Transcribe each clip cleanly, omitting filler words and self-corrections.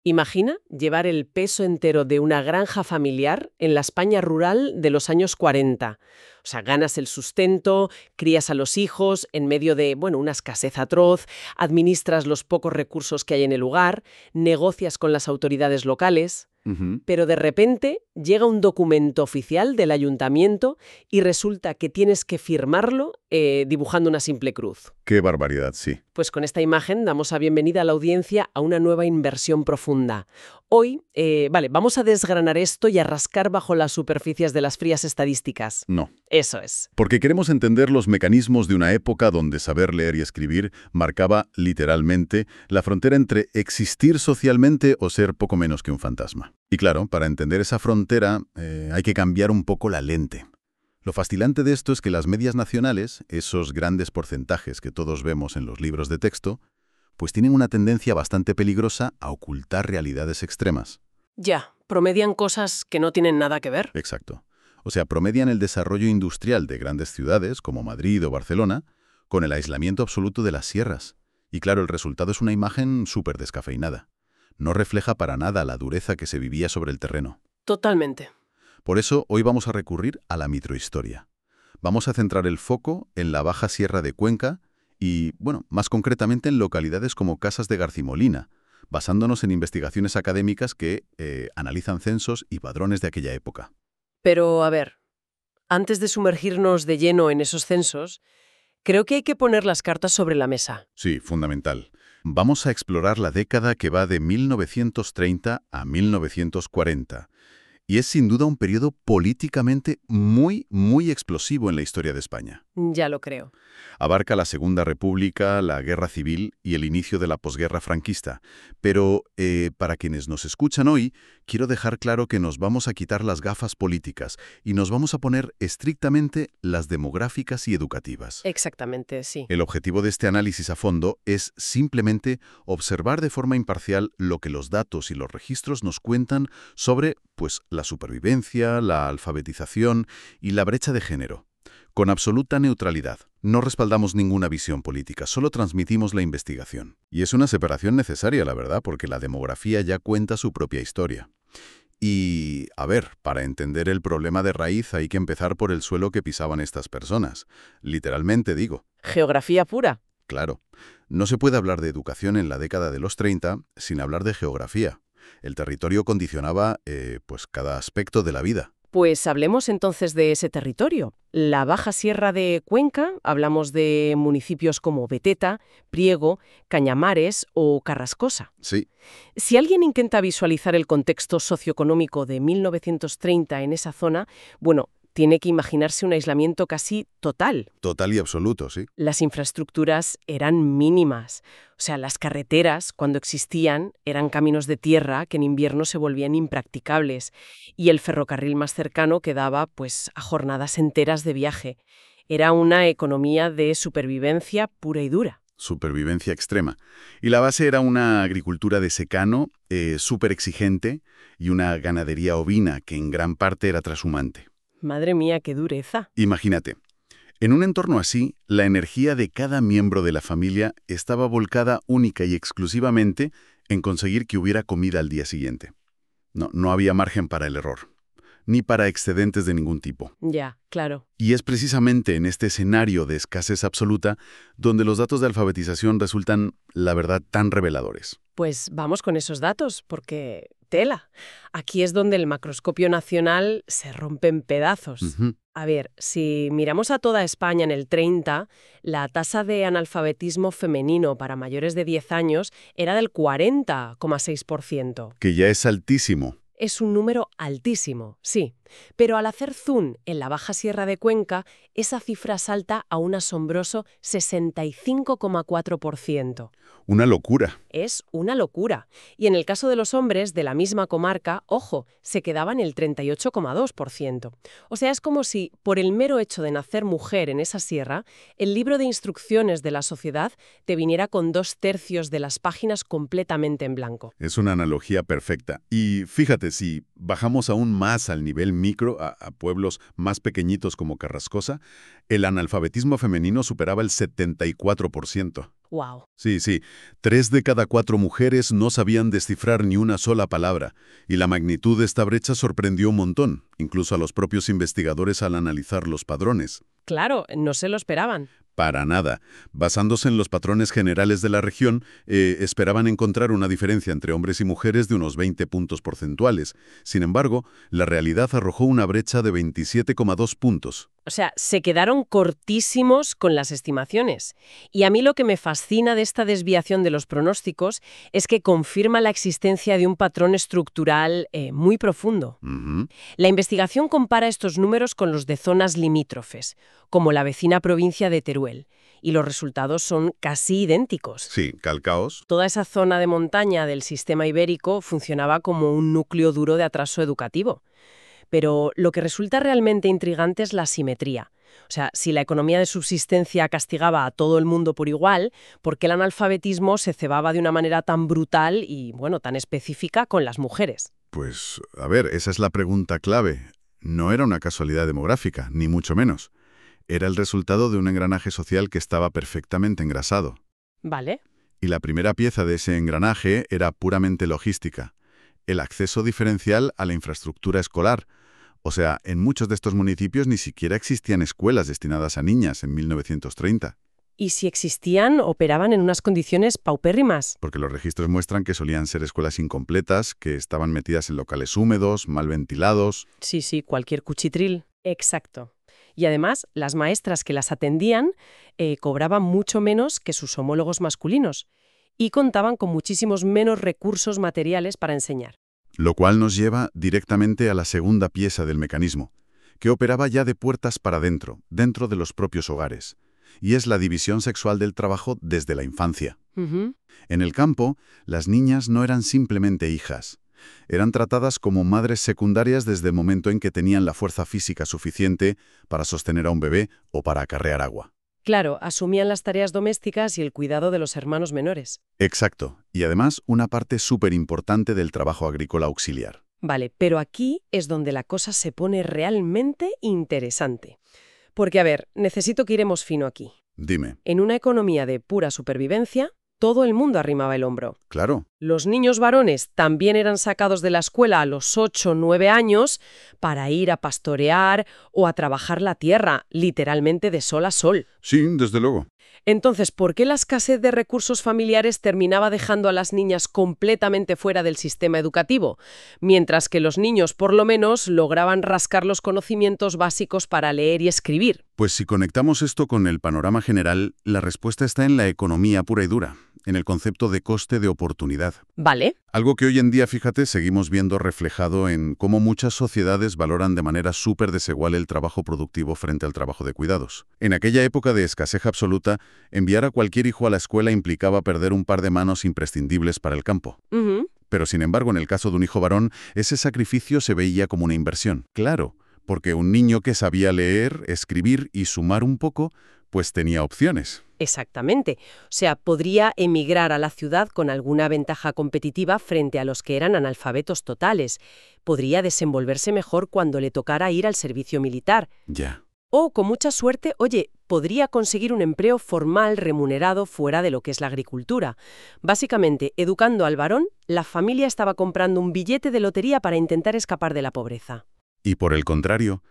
Imagina llevar el peso entero de una granja familiar en la España rural de los años 40. O sea, ganas el sustento, crías a los hijos en medio de, bueno, una escasez atroz, administras los pocos recursos que hay en el lugar, negocias con las autoridades locales. Ujú. Pero de repente llega un documento oficial del ayuntamiento y resulta que tienes que firmarlo dibujando una simple cruz. Qué barbaridad, sí. Pues con esta imagen damos la bienvenida a la audiencia a una nueva inversión profunda. Hoy, vamos a desgranar esto y a rascar bajo las superficies de las frías estadísticas. No. Eso es. Porque queremos entender los mecanismos de una época donde saber leer y escribir marcaba, literalmente, la frontera entre existir socialmente o ser poco menos que un fantasma. Y claro, para entender esa frontera hay que cambiar un poco la lente. Lo fascinante de esto es que las medias nacionales, esos grandes porcentajes que todos vemos en los libros de texto, pues tienen una tendencia bastante peligrosa a ocultar realidades extremas. Ya, promedian cosas que no tienen nada que ver. Exacto. O sea, promedian el desarrollo industrial de grandes ciudades, como Madrid o Barcelona, con el aislamiento absoluto de las sierras. Y claro, el resultado es una imagen súper descafeinada. No refleja para nada la dureza que se vivía sobre el terreno. Totalmente. Por eso, hoy vamos a recurrir a la microhistoria. Vamos a centrar el foco en la Baja Sierra de Cuenca y, bueno, más concretamente en localidades como Casas de Garcimolina, basándonos en investigaciones académicas que analizan censos y padrones de aquella época. Pero, a ver, antes de sumergirnos de lleno en esos censos, creo que hay que poner las cartas sobre la mesa. Sí, fundamental. Vamos a explorar la década que va de 1930 a 1940. Y es sin duda un periodo políticamente muy, muy explosivo en la historia de España. Ya lo creo. Abarca la Segunda República, la Guerra Civil y el inicio de la posguerra franquista. Pero para quienes nos escuchan hoy, quiero dejar claro que nos vamos a quitar las gafas políticas y nos vamos a poner estrictamente las demográficas y educativas. Exactamente, sí. El objetivo de este análisis a fondo es simplemente observar de forma imparcial lo que los datos y los registros nos cuentan sobre, pues, la supervivencia, la alfabetización y la brecha de género. Con absoluta neutralidad. No respaldamos ninguna visión política, solo transmitimos la investigación. Y es una separación necesaria, la verdad, porque la demografía ya cuenta su propia historia. Y, a ver, para entender el problema de raíz hay que empezar por el suelo que pisaban estas personas. Literalmente digo. Geografía pura. Claro, no se puede hablar de educación en la década de los 30 sin hablar de geografía. El territorio condicionaba, pues, cada aspecto de la vida. Pues hablemos entonces de ese territorio. La Baja Sierra de Cuenca, hablamos de municipios como Beteta, Priego, Cañamares o Carrascosa. Sí, Si alguien intenta visualizar el contexto socioeconómico de 1930 en esa zona, bueno, tiene que imaginarse un aislamiento casi total. total y absoluto, sí. Las infraestructuras eran mínimas. O sea, las carreteras, cuando existían, eran caminos de tierra que en invierno se volvían impracticables. Y el ferrocarril más cercano quedaba, pues, a jornadas enteras de viaje. Era una economía de supervivencia pura y dura. Supervivencia extrema. Y la base era una agricultura de secano, súper exigente, y una ganadería ovina que en gran parte era trashumante. Madre mía, qué dureza. Imagínate, en un entorno así, la energía de cada miembro de la familia estaba volcada única y exclusivamente en conseguir que hubiera comida al día siguiente. No había margen para el error, ni para excedentes de ningún tipo. Ya, claro. Y es precisamente en este escenario de escasez absoluta donde los datos de alfabetización resultan, la verdad, tan reveladores. Pues vamos con esos datos, porque tela. Aquí es donde el macroscopio nacional se rompe en pedazos. Ujú. A ver, si miramos a toda España en el 30, la tasa de analfabetismo femenino para mayores de 10 años era del 40,6%. Que ya es altísimo. Es un número altísimo, sí. Pero al hacer zoom en la Baja Sierra de Cuenca, esa cifra salta a un asombroso 65,4%. Una locura. Es una locura. Y en el caso de los hombres de la misma comarca, ojo, se quedaba en el 38,2%. O sea, es como si, por el mero hecho de nacer mujer en esa sierra, el libro de instrucciones de la sociedad te viniera con 2/3 de las páginas completamente en blanco. Es una analogía perfecta. Y fíjate, si bajamos aún más al nivel micro, a pueblos más pequeñitos como Carrascosa, el analfabetismo femenino superaba el 74%. Wow. Sí, sí. 3 de cada 4 mujeres no sabían descifrar ni una sola palabra, y la magnitud de esta brecha sorprendió un montón, incluso a los propios investigadores al analizar los padrones. Claro, no se lo esperaban. Para nada. Basándose en los patrones generales de la región, esperaban encontrar una diferencia entre hombres y mujeres de unos 20 puntos porcentuales. Sin embargo, la realidad arrojó una brecha de 27,2 puntos. O sea, se quedaron cortísimos con las estimaciones. Y a mí lo que me fascina de esta desviación de los pronósticos es que confirma la existencia de un patrón estructural muy profundo. Ujú. La investigación compara estos números con los de zonas limítrofes, como la vecina provincia de Teruel, y los resultados son casi idénticos. Sí, calcaos. Toda esa zona de montaña del sistema ibérico funcionaba como un núcleo duro de atraso educativo. Pero lo que resulta realmente intrigante es la asimetría. O sea, si la economía de subsistencia castigaba a todo el mundo por igual, ¿por qué el analfabetismo se cebaba de una manera tan brutal y, bueno, tan específica con las mujeres? Pues, a ver, esa es la pregunta clave. No era una casualidad demográfica, ni mucho menos. Era el resultado de un engranaje social que estaba perfectamente engrasado. ¿Vale? Y la primera pieza de ese engranaje era puramente logística: el acceso diferencial a la infraestructura escolar. O sea, en muchos de estos municipios ni siquiera existían escuelas destinadas a niñas en 1930, Y si existían, operaban en unas condiciones paupérrimas. porque los registros muestran que solían ser escuelas incompletas, que estaban metidas en locales húmedos, mal ventilados. Sí, sí, cualquier cuchitril. Exacto. Y además, las maestras que las atendían cobraban mucho menos que sus homólogos masculinos y contaban con muchísimos menos recursos materiales para enseñar. Lo cual nos lleva directamente a la segunda pieza del mecanismo, que operaba ya de puertas para adentro, dentro de los propios hogares, y es la división sexual del trabajo desde la infancia. Ujú. En el campo, las niñas no eran simplemente hijas. Eran tratadas como madres secundarias desde el momento en que tenían la fuerza física suficiente para sostener a un bebé o para acarrear agua. Claro, asumían las tareas domésticas y el cuidado de los hermanos menores. Exacto, y además una parte súper importante del trabajo agrícola auxiliar. Vale, pero aquí es donde la cosa se pone realmente interesante. Porque, a ver, necesito que iremos fino aquí. Dime, En una economía de pura supervivencia, todo el mundo arrimaba el hombro. claro. Los niños varones también eran sacados de la escuela a los 8 o 9 años para ir a pastorear o a trabajar la tierra, literalmente de sol a sol. Sí, desde luego. Entonces, ¿por qué la escasez de recursos familiares terminaba dejando a las niñas completamente fuera del sistema educativo, mientras que los niños, por lo menos, lograban rascar los conocimientos básicos para leer y escribir? Pues si conectamos esto con el panorama general, la respuesta está en la economía pura y dura, en el concepto de coste de oportunidad. ¿Vale? Algo que hoy en día, fíjate, seguimos viendo reflejado en cómo muchas sociedades valoran de manera súper desigual el trabajo productivo frente al trabajo de cuidados. En aquella época de escasez absoluta, enviar a cualquier hijo a la escuela implicaba perder un par de manos imprescindibles para el campo. Ujú. Pero sin embargo, en el caso de un hijo varón, ese sacrificio se veía como una inversión. Claro, porque un niño que sabía leer, escribir y sumar un poco, pues tenía opciones. Exactamente. O sea, podría emigrar a la ciudad con alguna ventaja competitiva frente a los que eran analfabetos totales. Podría desenvolverse mejor cuando le tocara ir al servicio militar. Ya. O, con mucha suerte, oye, podría conseguir un empleo formal remunerado fuera de lo que es la agricultura. Básicamente, educando al varón, la familia estaba comprando un billete de lotería para intentar escapar de la pobreza. Y por el contrario,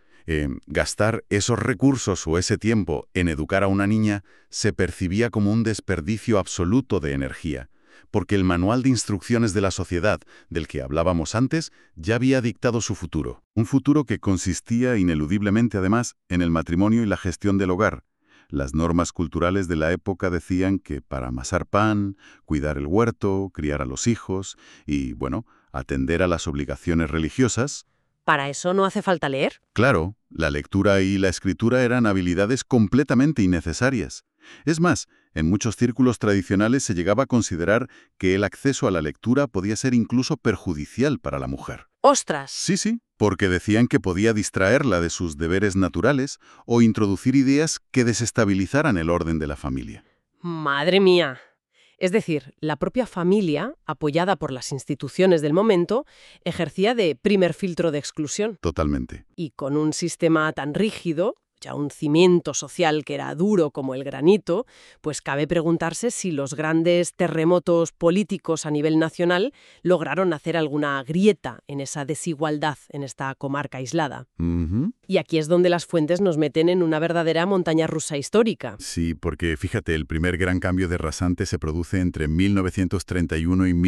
gastar esos recursos o ese tiempo en educar a una niña se percibía como un desperdicio absoluto de energía, porque el manual de instrucciones de la sociedad, del que hablábamos antes, ya había dictado su futuro. Un futuro que consistía ineludiblemente, además, en el matrimonio y la gestión del hogar. Las normas culturales de la época decían que para amasar pan, cuidar el huerto, criar a los hijos y, bueno, atender a las obligaciones religiosas. ¿Para eso no hace falta leer? Claro, la lectura y la escritura eran habilidades completamente innecesarias. Es más, en muchos círculos tradicionales se llegaba a considerar que el acceso a la lectura podía ser incluso perjudicial para la mujer. ¡Ostras! Sí, porque decían que podía distraerla de sus deberes naturales o introducir ideas que desestabilizaran el orden de la familia. ¡Madre mía! Es decir, la propia familia, apoyada por las instituciones del momento, ejercía de primer filtro de exclusión. Totalmente. Y con un sistema tan rígido, ya un cimiento social que era duro como el granito, pues cabe preguntarse si los grandes terremotos políticos a nivel nacional lograron hacer alguna grieta en esa desigualdad en esta comarca aislada. Ujú. Y aquí es donde las fuentes nos meten en una verdadera montaña rusa histórica. Sí, porque fíjate, el primer gran cambio de rasante se produce entre 1931 y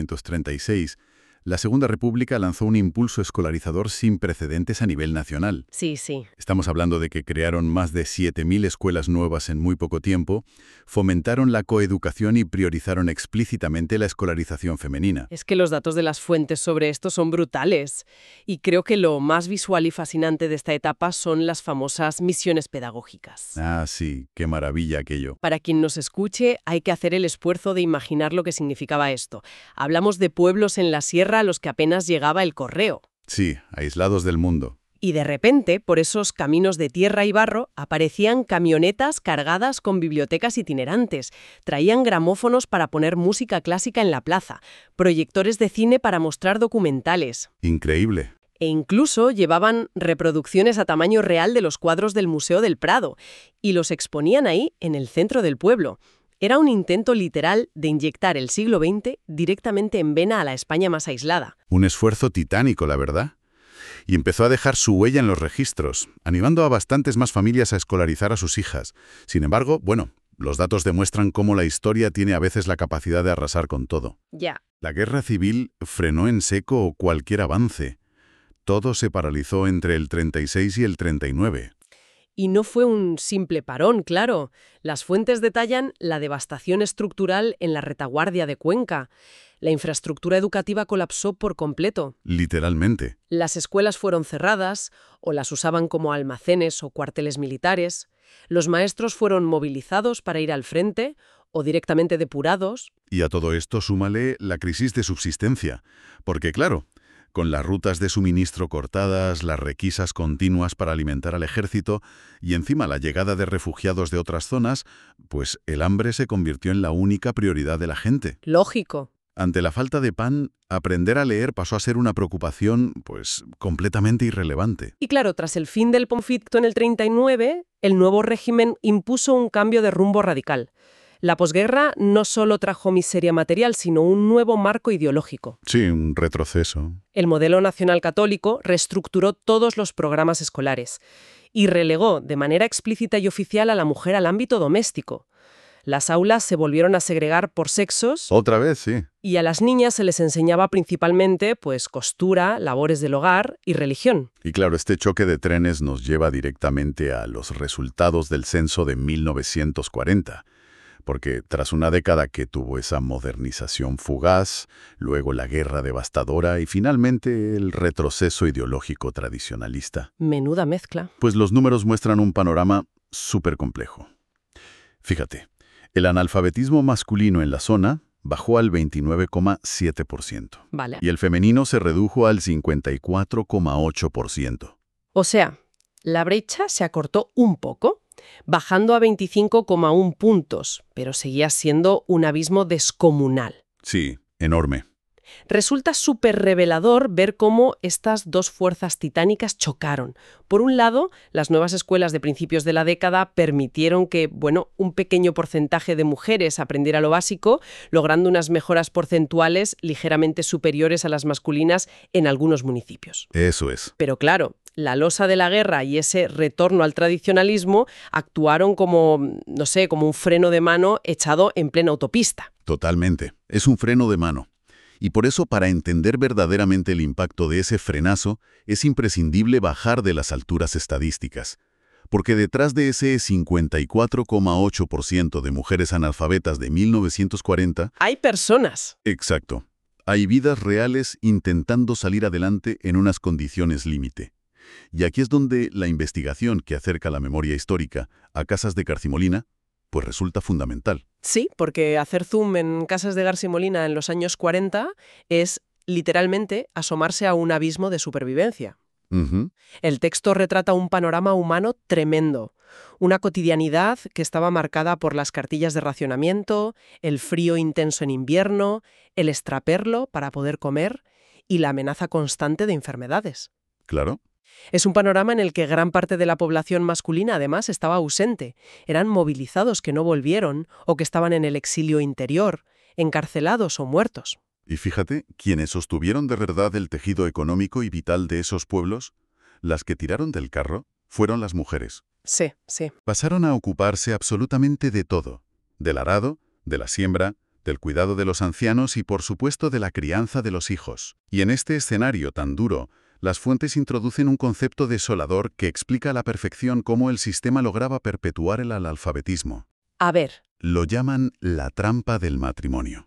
1936. La Segunda República lanzó un impulso escolarizador sin precedentes a nivel nacional. Sí, sí. Estamos hablando de que crearon más de 7.000 escuelas nuevas en muy poco tiempo, fomentaron la coeducación y priorizaron explícitamente la escolarización femenina. Es que los datos de las fuentes sobre esto son brutales. Y creo que lo más visual y fascinante de esta etapa son las famosas misiones pedagógicas. Ah, sí, qué maravilla aquello. Para quien nos escuche, hay que hacer el esfuerzo de imaginar lo que significaba esto. Hablamos de pueblos en la sierra a los que apenas llegaba el correo. Sí, aislados del mundo. Y de repente, por esos caminos de tierra y barro, aparecían camionetas cargadas con bibliotecas itinerantes. Traían gramófonos para poner música clásica en la plaza, proyectores de cine para mostrar documentales. Increíble. E incluso llevaban reproducciones a tamaño real de los cuadros del Museo del Prado y los exponían ahí, en el centro del pueblo. Era un intento literal de inyectar el siglo XX directamente en vena a la España más aislada. Un esfuerzo titánico, la verdad. Y empezó a dejar su huella en los registros, animando a bastantes más familias a escolarizar a sus hijas. Sin embargo, bueno, los datos demuestran cómo la historia tiene a veces la capacidad de arrasar con todo. Ya. La guerra civil frenó en seco cualquier avance. Todo se paralizó entre el 36 y el 39. Y no fue un simple parón, claro. Las fuentes detallan la devastación estructural en la retaguardia de Cuenca. La infraestructura educativa colapsó por completo. Literalmente. Las escuelas fueron cerradas, o las usaban como almacenes o cuarteles militares. Los maestros fueron movilizados para ir al frente, o directamente depurados. Y a todo esto súmale la crisis de subsistencia. Porque claro, con las rutas de suministro cortadas, las requisas continuas para alimentar al ejército y encima la llegada de refugiados de otras zonas, pues el hambre se convirtió en la única prioridad de la gente. Lógico. Ante la falta de pan, aprender a leer pasó a ser una preocupación, pues, completamente irrelevante. Y claro, tras el fin del conflicto en el 39, el nuevo régimen impuso un cambio de rumbo radical. La posguerra no solo trajo miseria material, sino un nuevo marco ideológico. Sí, un retroceso. El modelo nacional católico reestructuró todos los programas escolares y relegó de manera explícita y oficial a la mujer al ámbito doméstico. Las aulas se volvieron a segregar por sexos Otra vez, sí. y a las niñas se les enseñaba principalmente pues costura, labores del hogar y religión. Y claro, este choque de trenes nos lleva directamente a los resultados del censo de 1940. Porque tras una década que tuvo esa modernización fugaz, luego la guerra devastadora y finalmente el retroceso ideológico tradicionalista, Menuda mezcla. pues los números muestran un panorama súper complejo. Fíjate, el analfabetismo masculino en la zona bajó al 29,7% Vale. y el femenino se redujo al 54,8%. O sea, la brecha se acortó un poco, bajando a 25,1 puntos, pero seguía siendo un abismo descomunal. Sí, enorme. Resulta súper revelador ver cómo estas dos fuerzas titánicas chocaron. Por un lado, las nuevas escuelas de principios de la década permitieron que, un pequeño porcentaje de mujeres aprendiera lo básico, logrando unas mejoras porcentuales ligeramente superiores a las masculinas en algunos municipios. Eso es. Pero claro, la losa de la guerra y ese retorno al tradicionalismo actuaron como, como un freno de mano echado en plena autopista. Totalmente. Es un freno de mano. Y por eso, para entender verdaderamente el impacto de ese frenazo, es imprescindible bajar de las alturas estadísticas. Porque detrás de ese 54,8% de mujeres analfabetas de 1940... Hay personas. Exacto. Hay vidas reales intentando salir adelante en unas condiciones límite. Y aquí es donde la investigación que acerca la memoria histórica a Casas de García-Molina, pues resulta fundamental. Sí, porque hacer zoom en Casas de García-Molina en los años 40 es literalmente asomarse a un abismo de supervivencia. Ujú. El texto retrata un panorama humano tremendo, una cotidianidad que estaba marcada por las cartillas de racionamiento, el frío intenso en invierno, el extraperlo para poder comer y la amenaza constante de enfermedades. Claro. Es un panorama en el que gran parte de la población masculina además estaba ausente. Eran movilizados que no volvieron o que estaban en el exilio interior, encarcelados o muertos. Y fíjate, quienes sostuvieron de verdad el tejido económico y vital de esos pueblos, las que tiraron del carro, fueron las mujeres. Sí, sí. Pasaron a ocuparse absolutamente de todo, del arado, de la siembra, del cuidado de los ancianos y, por supuesto, de la crianza de los hijos. Y en este escenario tan duro, las fuentes introducen un concepto desolador que explica a la perfección cómo el sistema lograba perpetuar el analfabetismo. A ver. Lo llaman la trampa del matrimonio.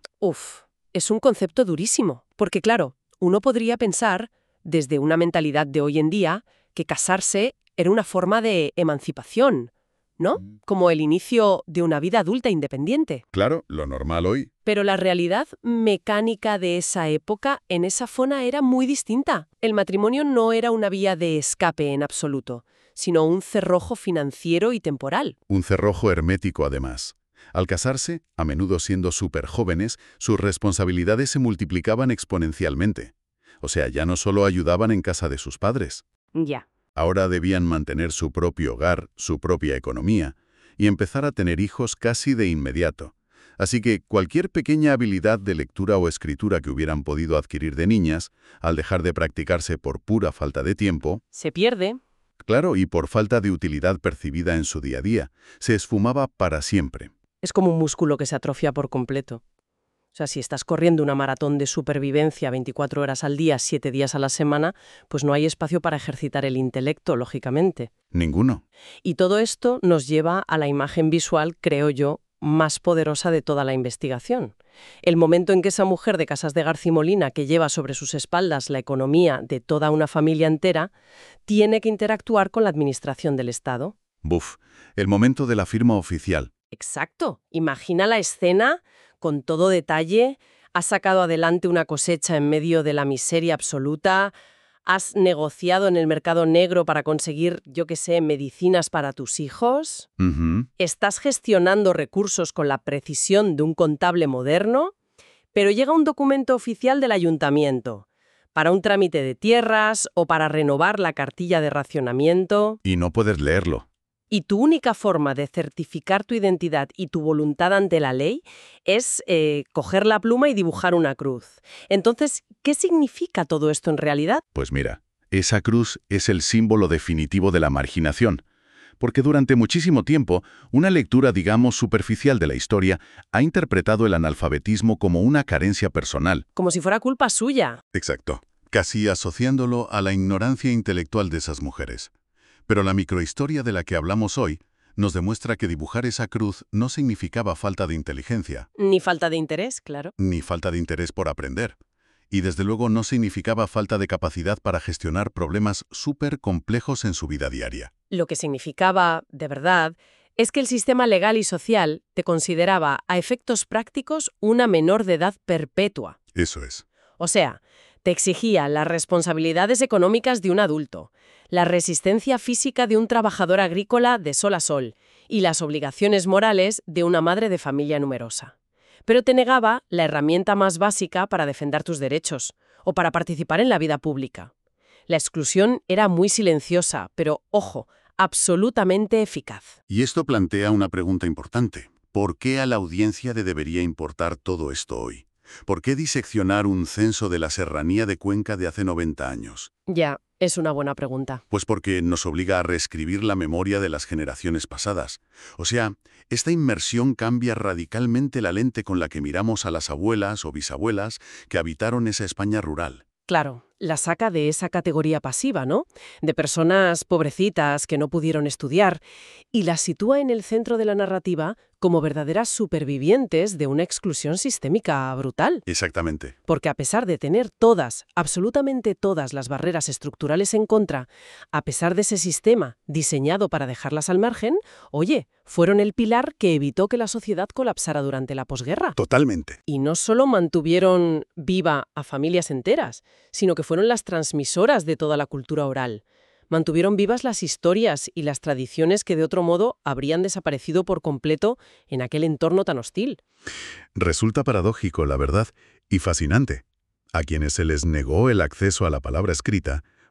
Es un concepto durísimo, porque claro, uno podría pensar, desde una mentalidad de hoy en día, que casarse era una forma de emancipación, ¿no? Como el inicio de una vida adulta independiente. Claro, lo normal hoy. Pero la realidad mecánica de esa época en esa zona era muy distinta. El matrimonio no era una vía de escape en absoluto, sino un cerrojo financiero y temporal. Un cerrojo hermético, además. Al casarse, a menudo siendo súper jóvenes, sus responsabilidades se multiplicaban exponencialmente. O sea, ya no solo ayudaban en casa de sus padres. Ya. Ahora debían mantener su propio hogar, su propia economía, y empezar a tener hijos casi de inmediato. Así que cualquier pequeña habilidad de lectura o escritura que hubieran podido adquirir de niñas, al dejar de practicarse por pura falta de tiempo, se pierde. Claro, y por falta de utilidad percibida en su día a día, se esfumaba para siempre. Es como un músculo que se atrofia por completo. O sea, si estás corriendo una maratón de supervivencia 24 horas al día, 7 días a la semana, pues no hay espacio para ejercitar el intelecto, lógicamente. Ninguno. Y todo esto nos lleva a la imagen visual, creo yo, más poderosa de toda la investigación. El momento en que esa mujer de Casas de García Molina, que lleva sobre sus espaldas la economía de toda una familia entera, tiene que interactuar con la administración del Estado. Buf, el momento de la firma oficial. Exacto. Imagina la escena con todo detalle. Has sacado adelante una cosecha en medio de la miseria absoluta. Has negociado en el mercado negro para conseguir, yo qué sé, medicinas para tus hijos. Estás gestionando recursos con la precisión de un contable moderno, pero llega un documento oficial del ayuntamiento para un trámite de tierras o para renovar la cartilla de racionamiento. Y no puedes leerlo. Y tu única forma de certificar tu identidad y tu voluntad ante la ley es coger la pluma y dibujar una cruz. Entonces, ¿qué significa todo esto en realidad? Pues mira, esa cruz es el símbolo definitivo de la marginación. Porque durante muchísimo tiempo, una lectura, digamos, superficial de la historia ha interpretado el analfabetismo como una carencia personal. Como si fuera culpa suya. Exacto. Casi asociándolo a la ignorancia intelectual de esas mujeres. Pero la microhistoria de la que hablamos hoy nos demuestra que dibujar esa cruz no significaba falta de inteligencia. Ni falta de interés, claro. Ni falta de interés por aprender. Y desde luego no significaba falta de capacidad para gestionar problemas súper complejos en su vida diaria. Lo que significaba, de verdad, es que el sistema legal y social te consideraba, a efectos prácticos, una menor de edad perpetua. Eso es. O sea, te exigía las responsabilidades económicas de un adulto, la resistencia física de un trabajador agrícola de sol a sol y las obligaciones morales de una madre de familia numerosa. Pero te negaba la herramienta más básica para defender tus derechos o para participar en la vida pública. La exclusión era muy silenciosa, pero, ojo, absolutamente eficaz. Y esto plantea una pregunta importante. ¿Por qué a la audiencia le debería importar todo esto hoy? ¿Por qué diseccionar un censo de la serranía de Cuenca de hace 90 años? Ya, es una buena pregunta. Pues porque nos obliga a reescribir la memoria de las generaciones pasadas. O sea, esta inmersión cambia radicalmente la lente con la que miramos a las abuelas o bisabuelas que habitaron esa España rural. Claro, la saca de esa categoría pasiva, ¿no? De personas pobrecitas que no pudieron estudiar, y las sitúa en el centro de la narrativa como verdaderas supervivientes de una exclusión sistémica brutal. Exactamente. Porque a pesar de tener todas, absolutamente todas las barreras estructurales en contra, a pesar de ese sistema diseñado para dejarlas al margen, oye, fueron el pilar que evitó que la sociedad colapsara durante la posguerra. Totalmente. Y no solo mantuvieron viva a familias enteras, sino que fueron las transmisoras de toda la cultura oral. Mantuvieron vivas las historias y las tradiciones que de otro modo habrían desaparecido por completo en aquel entorno tan hostil. Resulta paradójico, la verdad, y fascinante. A quienes se les negó el acceso a la palabra escrita,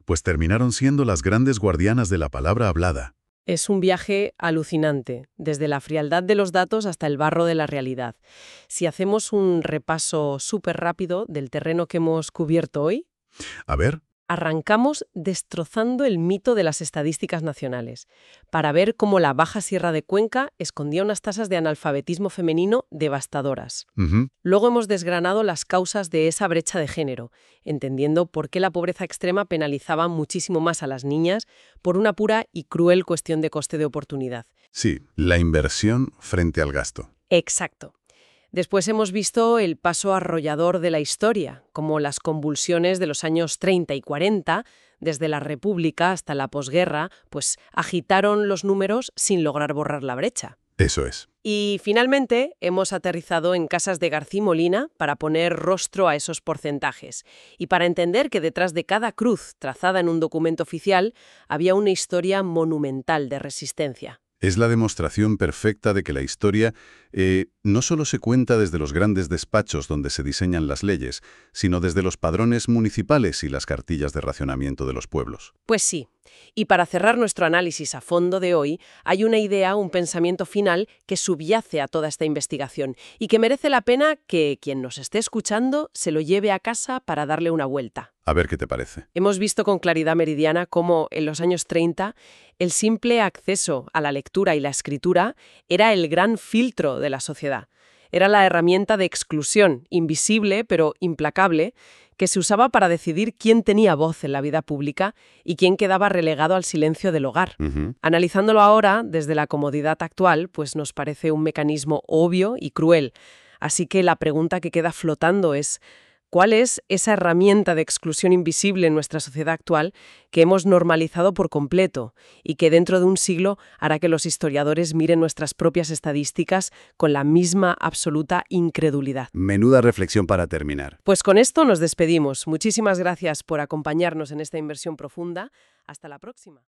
pues terminaron siendo las grandes guardianas de la palabra hablada. Es un viaje alucinante, desde la frialdad de los datos hasta el barro de la realidad. Si hacemos un repaso súper rápido del terreno que hemos cubierto hoy, A ver, arrancamos destrozando el mito de las estadísticas nacionales, para ver cómo la Baja Sierra de Cuenca escondía unas tasas de analfabetismo femenino devastadoras. ujú, Luego hemos desgranado las causas de esa brecha de género, entendiendo por qué la pobreza extrema penalizaba muchísimo más a las niñas por una pura y cruel cuestión de coste de oportunidad. sí, la inversión frente al gasto. Exacto. Después hemos visto el paso arrollador de la historia, como las convulsiones de los años 30 y 40, desde la República hasta la posguerra, pues agitaron los números sin lograr borrar la brecha. Eso es. Y finalmente hemos aterrizado en Casas de García Molina para poner rostro a esos porcentajes y para entender que detrás de cada cruz trazada en un documento oficial había una historia monumental de resistencia. Es la demostración perfecta de que la historia no solo se cuenta desde los grandes despachos donde se diseñan las leyes, sino desde los padrones municipales y las cartillas de racionamiento de los pueblos. Pues sí. Y para cerrar nuestro análisis a fondo de hoy, hay una idea, un pensamiento final que subyace a toda esta investigación y que merece la pena que quien nos esté escuchando se lo lleve a casa para darle una vuelta. A ver qué te parece. Hemos visto con claridad meridiana cómo en los años 30 el simple acceso a la lectura y la escritura era el gran filtro de la sociedad. Era la herramienta de exclusión, invisible pero implacable, que se usaba para decidir quién tenía voz en la vida pública y quién quedaba relegado al silencio del hogar. Ujú. Analizándolo ahora, desde la comodidad actual, pues nos parece un mecanismo obvio y cruel. Así que la pregunta que queda flotando es: ¿cuál es esa herramienta de exclusión invisible en nuestra sociedad actual que hemos normalizado por completo y que dentro de un siglo hará que los historiadores miren nuestras propias estadísticas con la misma absoluta incredulidad? Menuda reflexión para terminar. Pues con esto nos despedimos. Muchísimas gracias por acompañarnos en esta inversión profunda. Hasta la próxima.